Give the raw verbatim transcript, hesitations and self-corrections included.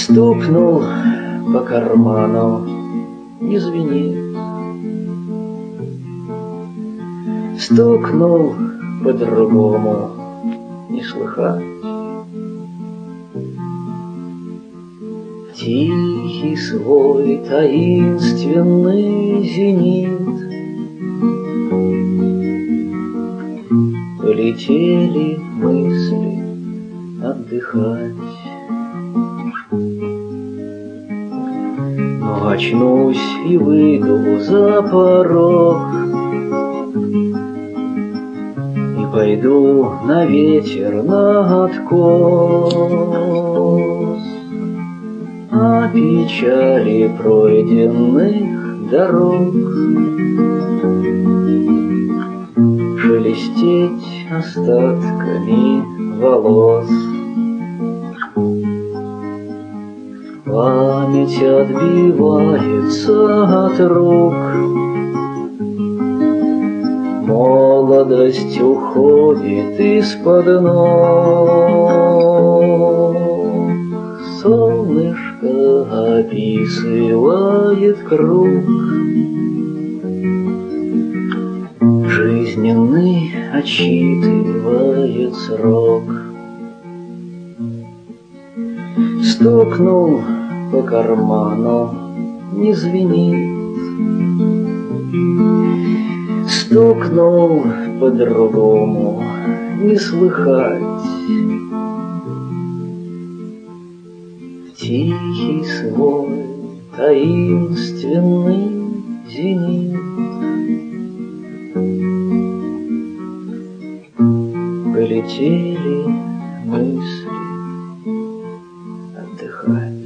Стукнул по карману, не звенит. Стукнул по-другому, не слыхать. Тихий свой таинственный зенит. Полетели мысли отдыхать. Но очнусь и выйду за порог и пойду на ветер на откос. О печали пройденных дорог шелестеть остатками волос. Память отбивается от рук, молодость уходит из-под ног. Солнышко описывает круг, жизненный отсчитывает срок. Стукнул по карману, не звенит. Стукнул по-другому, не слыхать. В тихий свой таинственный зенит полетели мысли отдыхать.